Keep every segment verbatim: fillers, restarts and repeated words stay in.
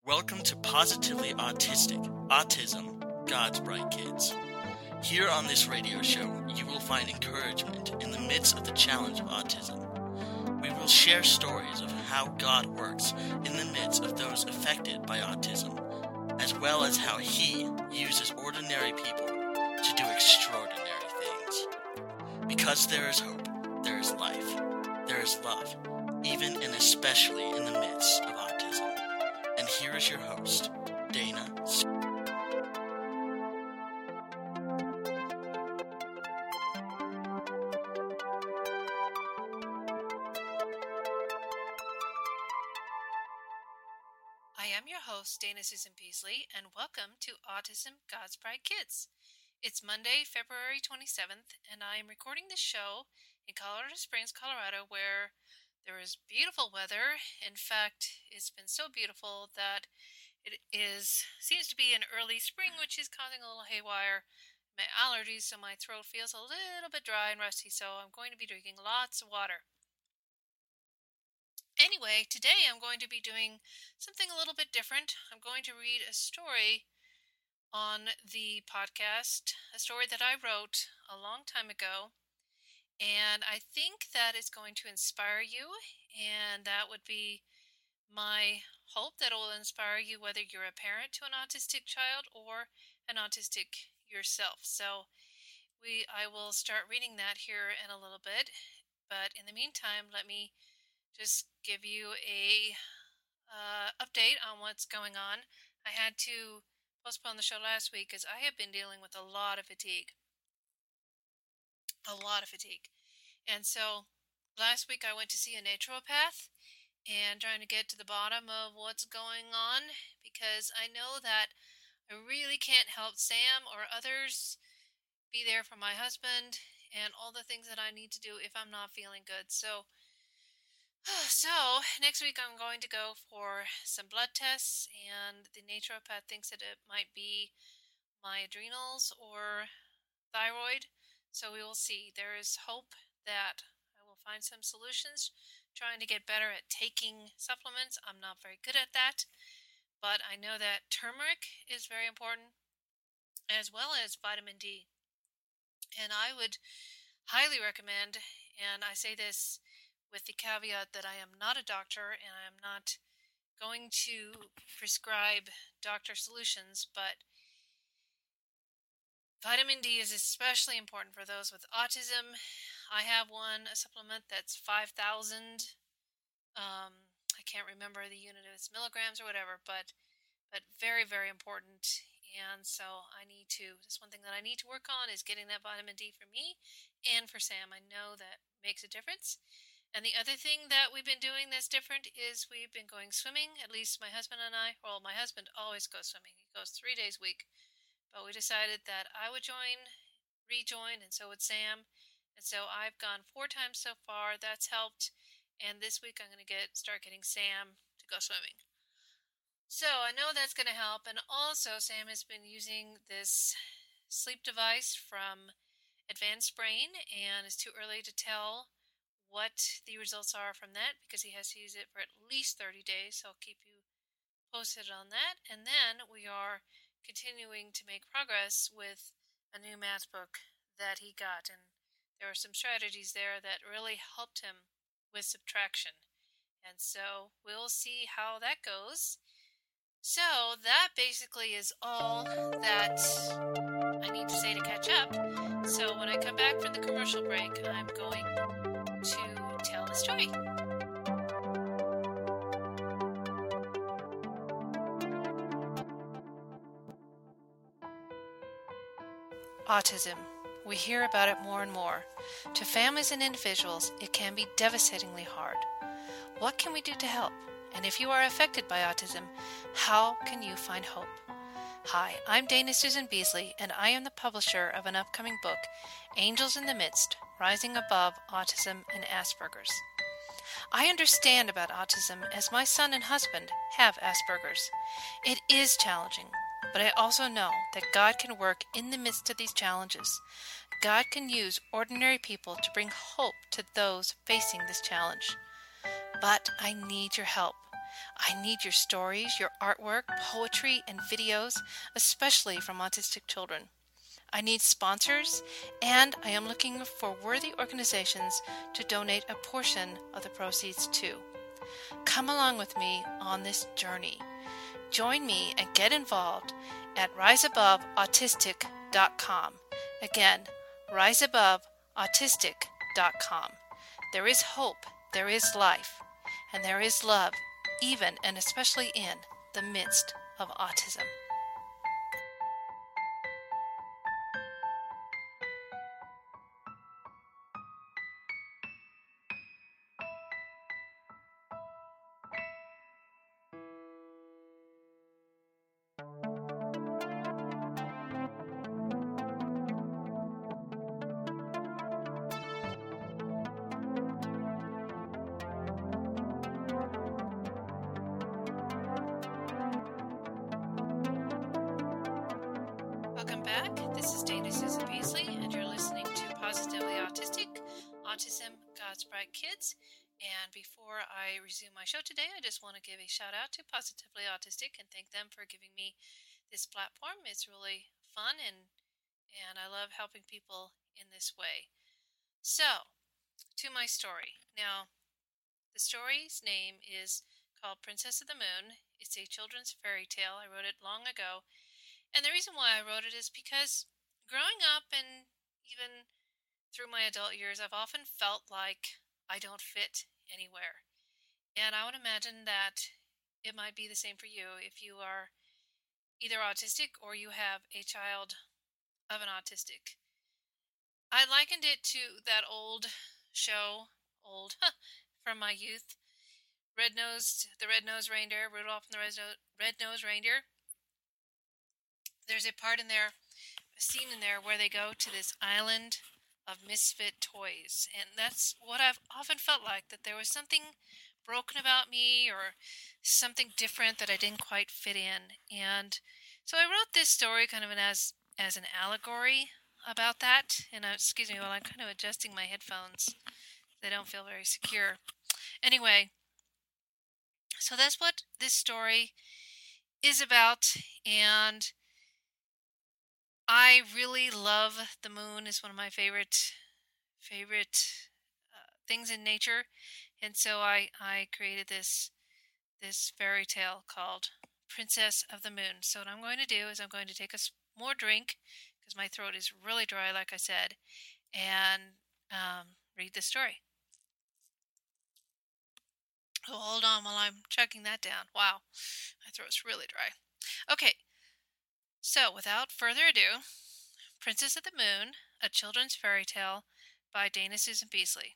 Welcome to Positively Autistic, Autism, God's Bright Kids. Here on this radio show, you will find encouragement in the midst of the challenge of autism. We will share stories of how God works in the midst of those affected by autism, as well as how He uses ordinary people to do extraordinary things. Because there is hope, there is life, there is love, even and especially in the midst of autism. And here is your host, Dana. I am your host, Dana Susan Beasley, and welcome to Autism God's Bright Kids. It's Monday, February twenty-seventh, and I am recording this show in Colorado Springs, Colorado, where there is beautiful weather. In fact, it's been so beautiful that it is seems to be an early spring, which is causing a little haywire. My allergies, so my throat feels a little bit dry and rusty, so I'm going to be drinking lots of water. Anyway, today I'm going to be doing something a little bit different. I'm going to read a story on the podcast, a story that I wrote a long time ago. And I think that it's going to inspire you, and that would be my hope, that it will inspire you whether you're a parent to an autistic child or an autistic yourself. So we, I will start reading that here in a little bit, but in the meantime, let me just give you a uh, update on what's going on. I had to postpone the show last week because I have been dealing with a lot of fatigue. A lot of fatigue. And so last week I went to see a naturopath and trying to get to the bottom of what's going on, because I know that I really can't help Sam or others be there for my husband and all the things that I need to do if I'm not feeling good. So, so next week I'm going to go for some blood tests, and the naturopath thinks that it might be my adrenals or thyroid. So we will see. There is hope that I will find some solutions, trying to get better at taking supplements. I'm not very good at that, but I know that turmeric is very important, as well as vitamin D. And I would highly recommend, and I say this with the caveat that I am not a doctor and I am not going to prescribe doctor solutions, but vitamin D is especially important for those with autism. I have one, a supplement that's five thousand. Um, I can't remember the unit of its milligrams or whatever, but but very, very important. And so I need to, that's one thing that I need to work on, is getting that vitamin D for me and for Sam. I know that makes a difference. And the other thing that we've been doing that's different is we've been going swimming, at least my husband and I. Well, my husband always goes swimming. He goes three days a week. But we decided that I would join, rejoin, and so would Sam. And so I've gone four times so far. That's helped. And this week I'm going to get start getting Sam to go swimming. So I know that's going to help. And also Sam has been using this sleep device from Advanced Brain, and it's too early to tell what the results are from that because he has to use it for at least thirty days. So I'll keep you posted on that. And then we are continuing to make progress with a new math book that he got, and there were some strategies there that really helped him with subtraction, and so we'll see how that goes. So that basically is all that I need to say to catch up. So when I come back from the commercial break, I'm going to tell the story. Autism. We hear about it more and more. To families and individuals, it can be devastatingly hard. What can we do to help? And if you are affected by autism, how can you find hope? Hi, I'm Dana Susan Beasley, and I am the publisher of an upcoming book, Angels in the Midst, Rising Above Autism and Asperger's. I understand about autism as my son and husband have Asperger's. It is challenging. But I also know that God can work in the midst of these challenges. God can use ordinary people to bring hope to those facing this challenge. But I need your help. I need your stories, your artwork, poetry, and videos, especially from autistic children. I need sponsors, and I am looking for worthy organizations to donate a portion of the proceeds to. Come along with me on this journey. Join me and get involved at rise above autistic dot com. Again, rise above autistic dot com. There is hope, there is life, and there is love, even and especially in the midst of autism. Welcome back. This is Dana Susan Beasley, and you're listening to Positively Autistic, Autism, God's Bright Kids. And before I resume my show today, I just want to give a shout out to Positively Autistic and thank them for giving me this platform. It's really fun, and and I love helping people in this way. So, to my story. Now, the story's name is called Princess of the Moon. It's a children's fairy tale. I wrote it long ago. And the reason why I wrote it is because growing up and even through my adult years, I've often felt like I don't fit anywhere. And I would imagine that it might be the same for you if you are either autistic or you have a child of an autistic. I likened it to that old show, old, from my youth, Red-Nosed, the Red-Nosed Reindeer, Rudolph and the Red-Nosed Reindeer. There's a part in there, a scene in there where they go to this island of misfit toys. And that's what I've often felt like, that there was something broken about me or something different that I didn't quite fit in. And so I wrote this story kind of an as, as an allegory about that. And uh, excuse me while I'm kind of adjusting my headphones. They don't feel very secure. Anyway, so that's what this story is about. And I really love the moon. It's one of my favorite favorite uh, things in nature, and so I, I created this this fairy tale called Princess of the Moon. So what I'm going to do is I'm going to take a more drink because my throat is really dry, like I said, and um, read the story. Oh, hold on while I'm chugging that down. Wow, my throat's really dry. Okay. So, without further ado, Princess of the Moon, a children's fairy tale by Dana Susan Beasley.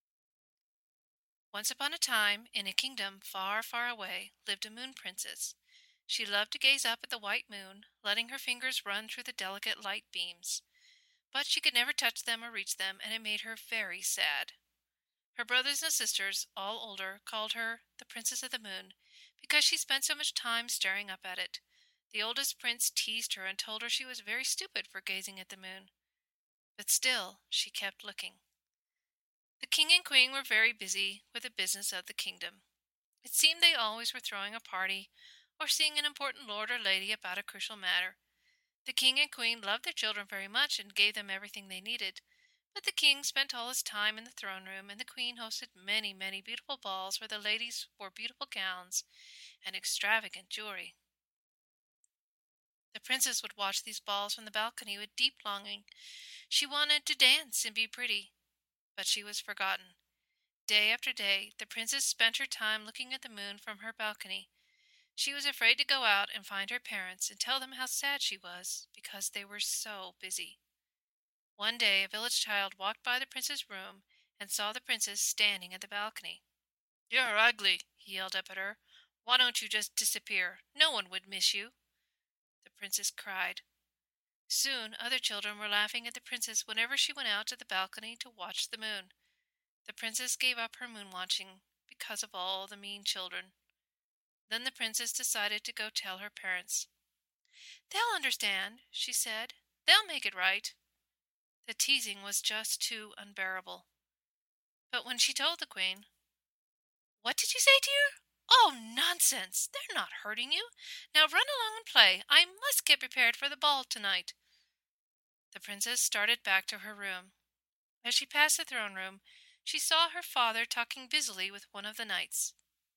Once upon a time, in a kingdom far, far away, lived a moon princess. She loved to gaze up at the white moon, letting her fingers run through the delicate light beams. But she could never touch them or reach them, and it made her very sad. Her brothers and sisters, all older, called her the Princess of the Moon because she spent so much time staring up at it. The oldest prince teased her and told her she was very stupid for gazing at the moon. But still, she kept looking. The king and queen were very busy with the business of the kingdom. It seemed they always were throwing a party or seeing an important lord or lady about a crucial matter. The king and queen loved their children very much and gave them everything they needed. But the king spent all his time in the throne room, and the queen hosted many, many beautiful balls where the ladies wore beautiful gowns and extravagant jewelry. The princess would watch these balls from the balcony with deep longing. She wanted to dance and be pretty, but she was forgotten. Day after day, the princess spent her time looking at the moon from her balcony. She was afraid to go out and find her parents and tell them how sad she was, because they were so busy. One day, a village child walked by the prince's room and saw the princess standing at the balcony. "You're ugly," he yelled up at her. "Why don't you just disappear? No one would miss you." The princess cried. Soon other children were laughing at the princess whenever she went out to the balcony to watch the moon. The princess gave up her moon watching because of all the mean children. Then the princess decided to go tell her parents. "They'll understand," she said. "They'll make it right." The teasing was just too unbearable. But when she told the queen, "What did you say, dear?" Oh, nonsense! They're not hurting you. Now run along and play. I must get prepared for the ball tonight. The princess started back to her room. As she passed the throne room, she saw her father talking busily with one of the knights.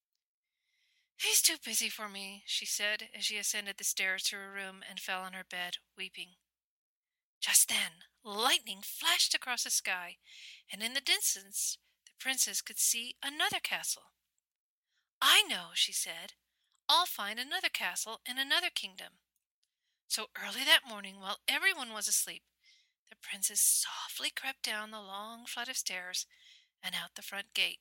"He's too busy for me," she said as she ascended the stairs to her room and fell on her bed, weeping. Just then, lightning flashed across the sky, and in the distance the princess could see another castle. "I know," she said. "I'll find another castle in another kingdom." So early that morning, while everyone was asleep, the princess softly crept down the long flight of stairs and out the front gate.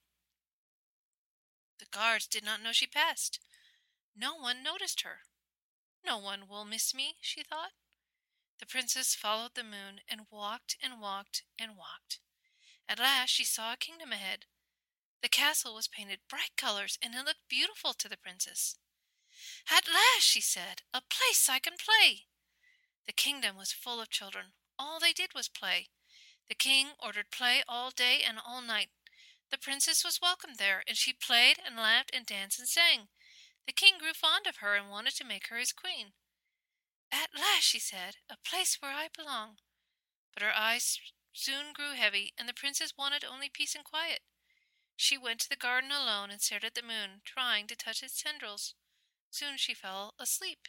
The guards did not know she passed. No one noticed her. "No one will miss me," she thought. The princess followed the moon and walked and walked and walked. At last she saw a kingdom ahead. The castle was painted bright colors, and it looked beautiful to the princess. "At last," she said, "a place I can play." The kingdom was full of children. All they did was play. The king ordered play all day and all night. The princess was welcomed there, and she played and laughed and danced and sang. The king grew fond of her and wanted to make her his queen. "At last," she said, "a place where I belong." But her eyes soon grew heavy, and the princess wanted only peace and quiet. She went to the garden alone and stared at the moon, trying to touch its tendrils. Soon she fell asleep.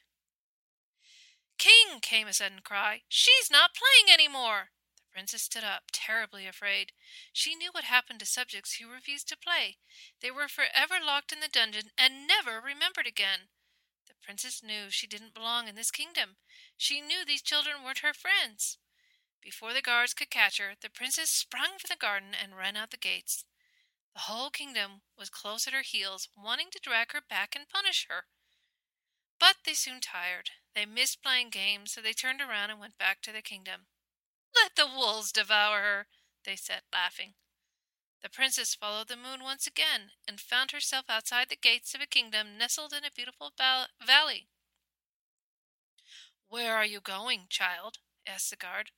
"King!" came a sudden cry. "She's not playing any more!" The princess stood up, terribly afraid. She knew what happened to subjects who refused to play. They were forever locked in the dungeon and never remembered again. The princess knew she didn't belong in this kingdom. She knew these children weren't her friends. Before the guards could catch her, the princess sprang from the garden and ran out the gates. The whole kingdom was close at her heels, wanting to drag her back and punish her. But they soon tired. They missed playing games, so they turned around and went back to the kingdom. "Let the wolves devour her," they said, laughing. The princess followed the moon once again, and found herself outside the gates of a kingdom nestled in a beautiful val- valley. "Where are you going, child?" asked the guard.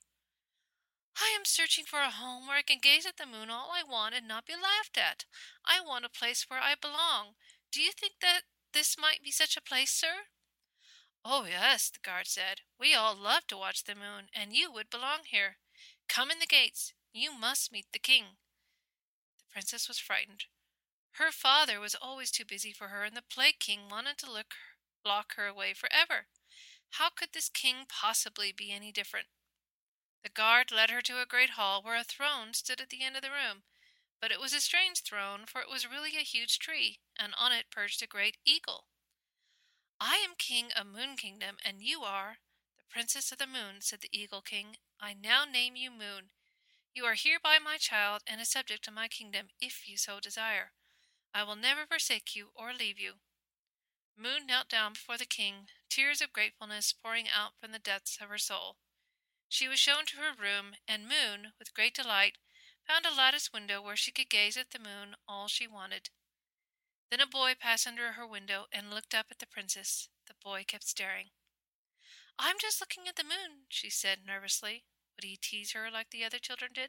"I am searching for a home where I can gaze at the moon all I want and not be laughed at. I want a place where I belong. Do you think that this might be such a place, sir?" "Oh, yes," the guard said. "We all love to watch the moon, and you would belong here. Come in the gates. You must meet the king." The princess was frightened. Her father was always too busy for her, and the Plague King wanted to look, lock her away forever. How could this king possibly be any different? The guard led her to a great hall where a throne stood at the end of the room. But it was a strange throne, for it was really a huge tree, and on it perched a great eagle. "I am king of Moon Kingdom, and you are the princess of the moon," said the Eagle King. "I now name you Moon. You are hereby my child and a subject of my kingdom, if you so desire. I will never forsake you or leave you." Moon knelt down before the king, tears of gratefulness pouring out from the depths of her soul. She was shown to her room, and Moon, with great delight, found a lattice window where she could gaze at the moon all she wanted. Then a boy passed under her window and looked up at the princess. The boy kept staring. "I'm just looking at the moon," she said nervously. Would he tease her like the other children did?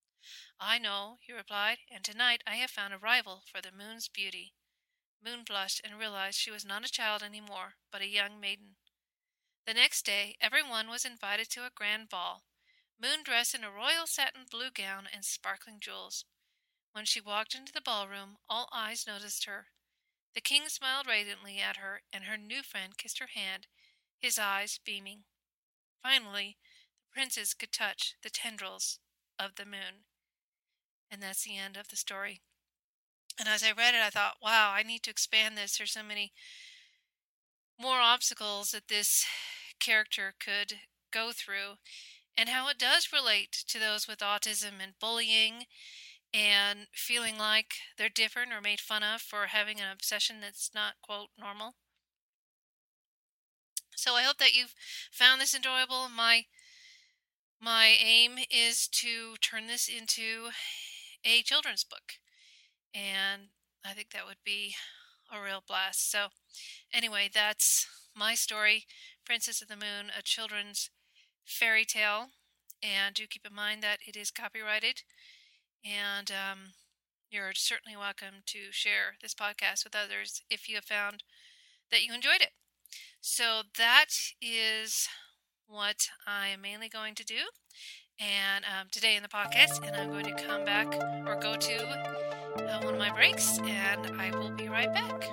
"I know," he replied, "and tonight I have found a rival for the moon's beauty." Moon blushed and realized she was not a child any more, but a young maiden. The next day everyone was invited to a grand ball. Moon dressed in a royal satin blue gown and sparkling jewels. When she walked into the ballroom, all eyes noticed her. The king smiled radiantly at her, and her new friend kissed her hand, his eyes beaming. Finally, the princess could touch the tendrils of the moon. And that's the end of the story. And as I read it, I thought, wow, I need to expand this. There's so many more obstacles that this character could go through, and how it does relate to those with autism and bullying and feeling like they're different or made fun of for having an obsession that's not, quote, normal. So I hope that you've found this enjoyable. My my aim is to turn this into a children's book, and I think that would be a real blast. So anyway, that's my story, Princess of the Moon, a children's fairy tale. And do keep in mind that it is copyrighted. And um, you're certainly welcome to share this podcast with others if you have found that you enjoyed it. So that is what I am mainly going to do and um, today in the podcast, and I'm going to come back or go to uh, one of my breaks, and I will be right back.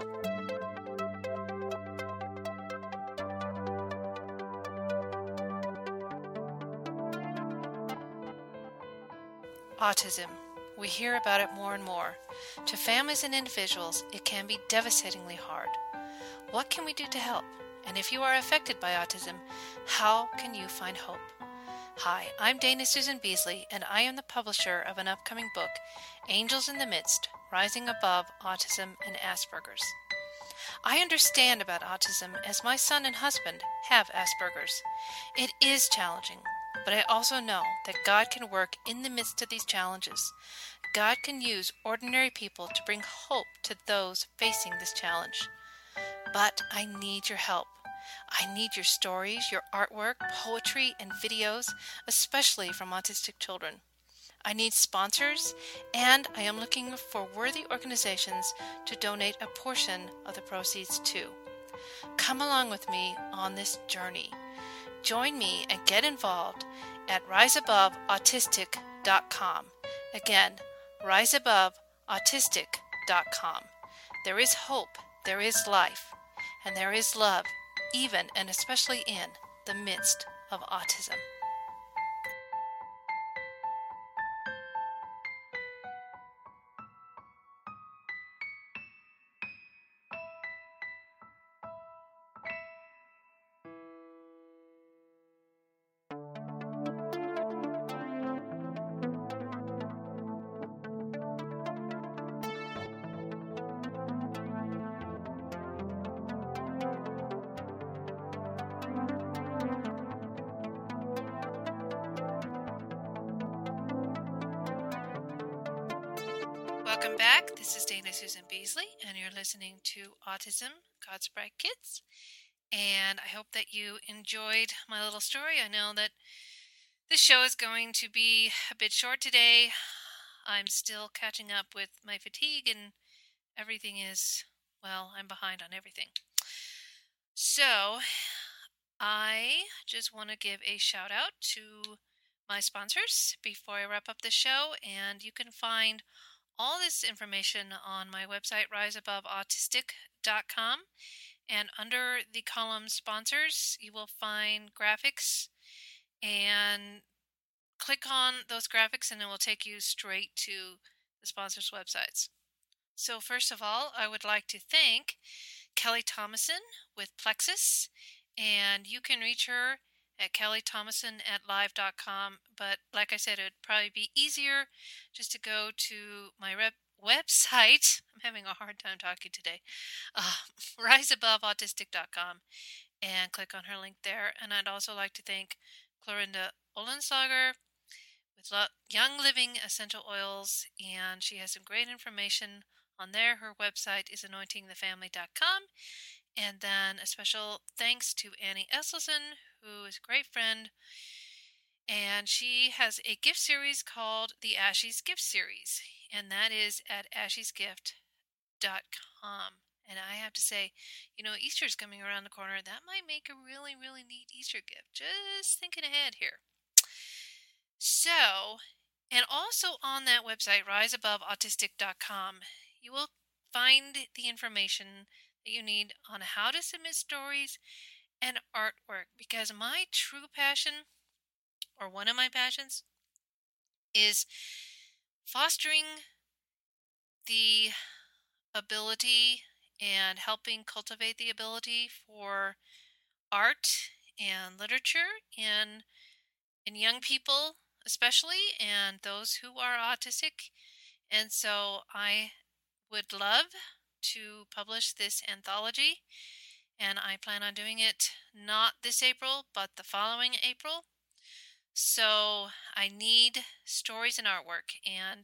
Autism. We hear about it more and more. To families and individuals, it can be devastatingly hard. What can we do to help? And if you are affected by autism, how can you find hope? Hi, I'm Dana Susan Beasley, and I am the publisher of an upcoming book, Angels in the Midst, Rising Above Autism and Asperger's. I understand about autism as my son and husband have Asperger's. It is challenging, but I also know that God can work in the midst of these challenges. God can use ordinary people to bring hope to those facing this challenge. But I need your help. I need your stories, your artwork, poetry, and videos, especially from autistic children. I need sponsors, and I am looking for worthy organizations to donate a portion of the proceeds to. Come along with me on this journey. Join me and get involved at rise above autistic dot com. Again, rise above autistic dot com. There is hope, there is life, and there is love, even and especially in the midst of autism. Welcome back. This is Dana Susan Beasley, and you're listening to Autism, God's Bright Kids. And I hope that you enjoyed my little story. I know that this show is going to be a bit short today. I'm still catching up with my fatigue, and everything is, well, I'm behind on everything. So, I just want to give a shout out to my sponsors before I wrap up the show, and you can find all this information on my website, rise above autistic dot com, and under the column sponsors, you will find graphics, and click on those graphics and it will take you straight to the sponsors' websites. So first of all, I would like to thank Kelly Thomason with Plexus, and you can reach her at kelly thomason at live dot com, but like I said, it would probably be easier just to go to my rep- website. I'm having a hard time talking today. Uh, rise above autistic dot com, and click on her link there. And I'd also like to thank Clorinda Olenslager with Lo- Young Living Essential Oils, and she has some great information on there. Her website is anointing the family dot com. And then a special thanks to Annie Esselson, who is a great friend, and she has a gift series called the Ashies Gift Series, and that is at ashies gift dot com. And I have to say, you know, Easter's coming around the corner. That might make a really, really neat Easter gift. Just thinking ahead here. So, and also on that website, rise above autistic dot com, you will find the information that you need on how to submit stories and artwork, because my true passion, or one of my passions, is fostering the ability and helping cultivate the ability for art and literature in in young people especially, and those who are autistic. And so I would love to publish this anthology, and I plan on doing it not this April, but the following April. So I need stories and artwork, and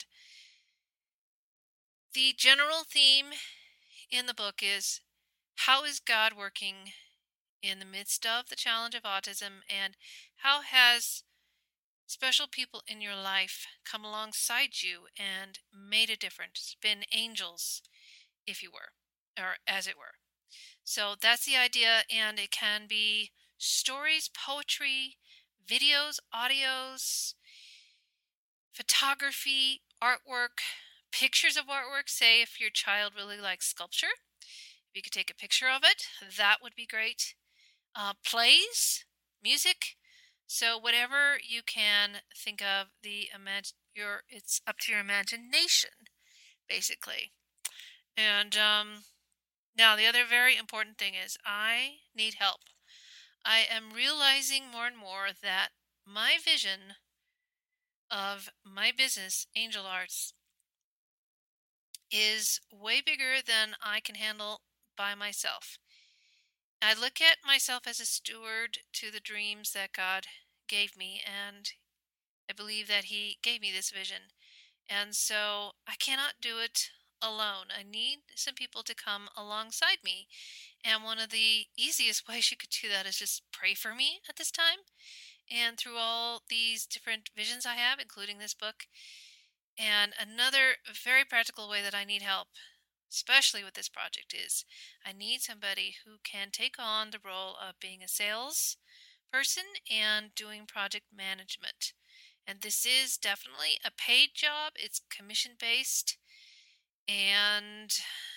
the general theme in the book is, how is God working in the midst of the challenge of autism, and how has special people in your life come alongside you and made a difference, been angels, if you were, or as it were. So that's the idea, and it can be stories, poetry, videos, audios, photography, artwork, pictures of artwork. Say if your child really likes sculpture, if you could take a picture of it, that would be great. Uh, plays, music. So whatever you can think of, the imag- your it's up to your imagination, basically. And um, now the other very important thing is I need help. I am realizing more and more that my vision of my business, Angel Arts, is way bigger than I can handle by myself. I look at myself as a steward to the dreams that God gave me, and I believe that He gave me this vision. And so I cannot do it alone. I need some people to come alongside me. And one of the easiest ways you could do that is just pray for me at this time. And through all these different visions I have, including this book. And another very practical way that I need help, especially with this project, is I need somebody who can take on the role of being a sales person and doing project management. And this is definitely a paid job. It's commission based, and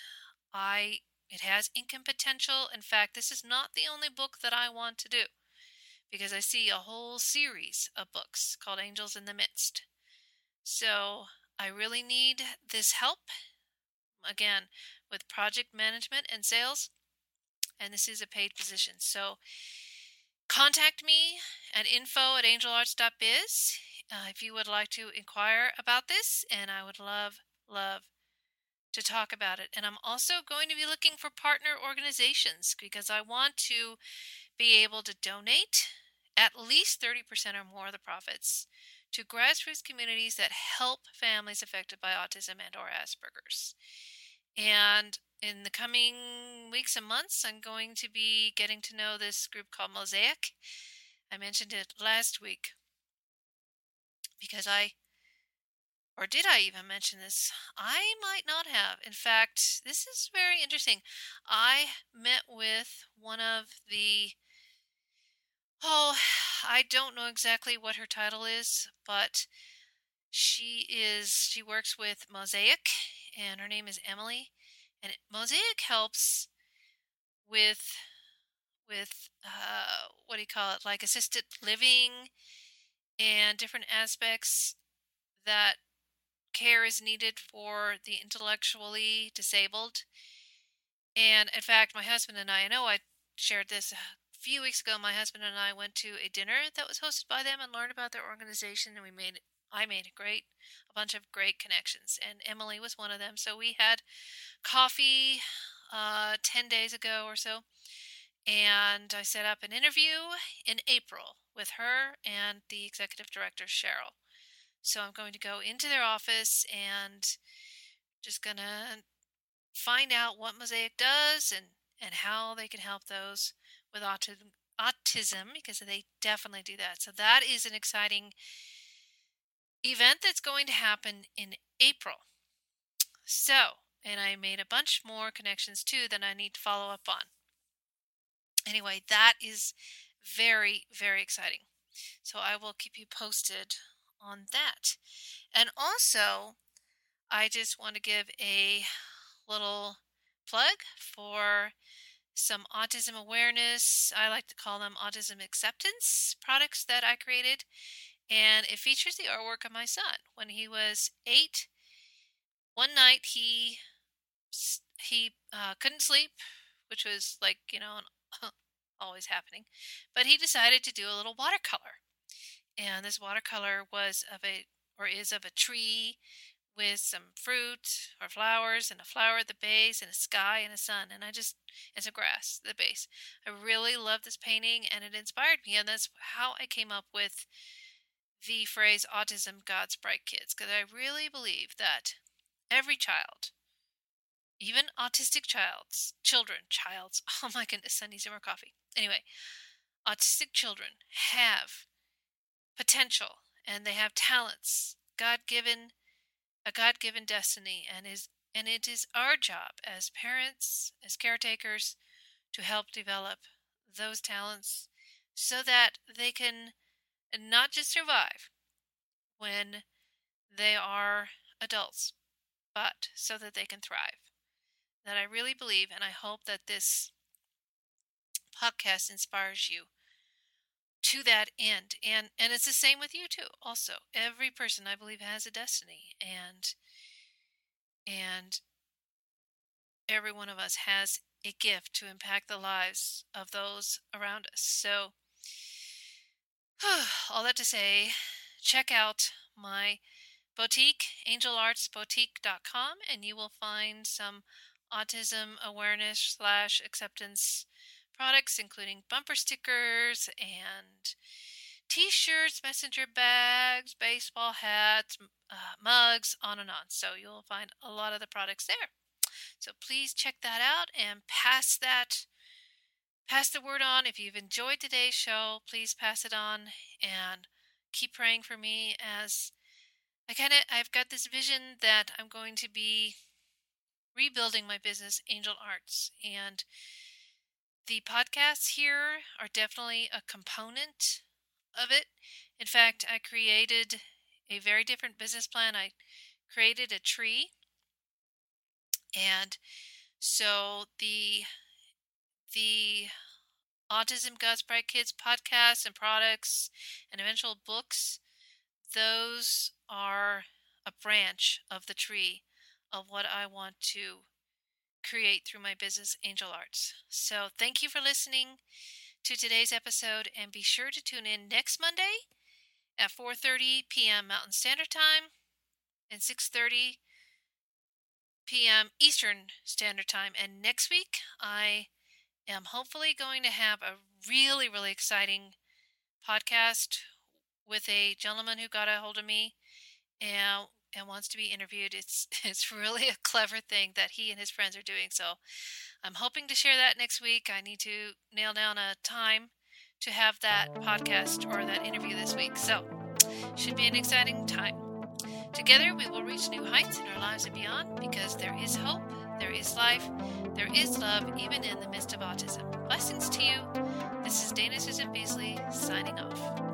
I it has income potential. In fact, this is not the only book that I want to do, because I see a whole series of books called Angels in the Midst. So I really need this help, again, with project management and sales, and this is a paid position. So contact me at info at angelarts.biz uh, if you would like to inquire about this, and I would love, love to talk about it. And I'm also going to be looking for partner organizations, because I want to be able to donate at least thirty percent or more of the profits to grassroots communities that help families affected by autism and or Asperger's. And in the coming weeks and months, I'm going to be getting to know this group called Mosaic. I mentioned it last week because I, or did I even mention this? I might not have. In fact, this is very interesting. I met with one of the Oh, I don't know exactly what her title is, but she is, she works with Mosaic, and her name is Emily. And Mosaic helps with, with, uh, what do you call it, like assisted living and different aspects that care is needed for the intellectually disabled. And in fact, my husband and I, I know I shared this a few weeks ago, my husband and I went to a dinner that was hosted by them and learned about their organization, and we made, I made a great, a bunch of great connections, and Emily was one of them. So we had coffee uh, ten days ago or so, and I set up an interview in April with her and the executive director, Cheryl. So I'm going to go into their office and just going to find out what Mosaic does and, and how they can help those with autism, autism, because they definitely do that. So that is an exciting event that's going to happen in April. So, and I made a bunch more connections too that I need to follow up on. Anyway, that is very, very exciting. So I will keep you posted on that. And also, I just want to give a little plug for some autism awareness. I like to call them autism acceptance products that I created. And it features the artwork of my son. When he was eight, one night he he uh, couldn't sleep, which was like, you know, always happening. But he decided to do a little watercolor. And this watercolor was of a, or is of a tree with some fruit or flowers, and a flower at the base, and a sky and a sun, and I just, and some grass at the base. I really love this painting, and it inspired me, and that's how I came up with the phrase autism, God's bright kids, because I really believe that every child, even autistic childs, children, childs, oh my goodness, I need some more coffee. Anyway, autistic children have potential and they have talents, God-given, a God-given destiny, and is and it is our job as parents, as caretakers, to help develop those talents so that they can not just survive when they are adults, but so that they can thrive. That I really believe, and I hope that this podcast inspires you to that end. And and it's the same with you too. Also, every person, I believe, has a destiny, and and every one of us has a gift to impact the lives of those around us. So, all that to say, check out my boutique, angel arts boutique dot com, and you will find some autism awareness slash acceptance products, including bumper stickers and t-shirts, messenger bags, baseball hats, uh, mugs, on and on. So you'll find a lot of the products there. So please check that out and pass that, pass the word on. If you've enjoyed today's show, please pass it on and keep praying for me as I kind of, I've got this vision that I'm going to be rebuilding my business, Angel Arts, and the podcasts here are definitely a component of it. In fact, I created a very different business plan. I created a tree, and so the the Autism God's Bright Kids podcasts and products and eventual books, those are a branch of the tree of what I want to create through my business, Angel Arts. So thank you for listening to today's episode, and be sure to tune in next Monday at four thirty p.m. Mountain Standard Time and six thirty p.m. Eastern Standard Time. And next week, I am hopefully going to have a really, really exciting podcast with a gentleman who got a hold of me and and wants to be interviewed. It's it's really a clever thing that he and his friends are doing. So I'm hoping to share that next week. I need to nail down a time to have that podcast or that interview this week. So should be an exciting time. Together we will reach new heights in our lives and beyond, because there is hope, there is life, there is love, even in the midst of autism. Blessings to you. This is Dana Susan Beasley signing off.